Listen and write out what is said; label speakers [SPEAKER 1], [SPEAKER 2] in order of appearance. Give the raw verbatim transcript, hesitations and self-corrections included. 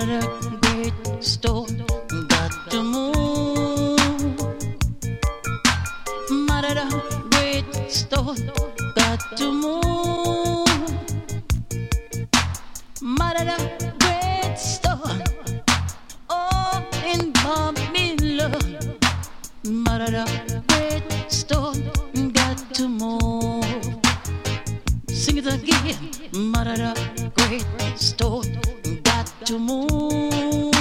[SPEAKER 1] Mother, great store, got to move. Mother, great store, got to move. Mother, great store, oh, in Bamila. Mother, great store, got to move. Sing it again. Mother, great store, got to move.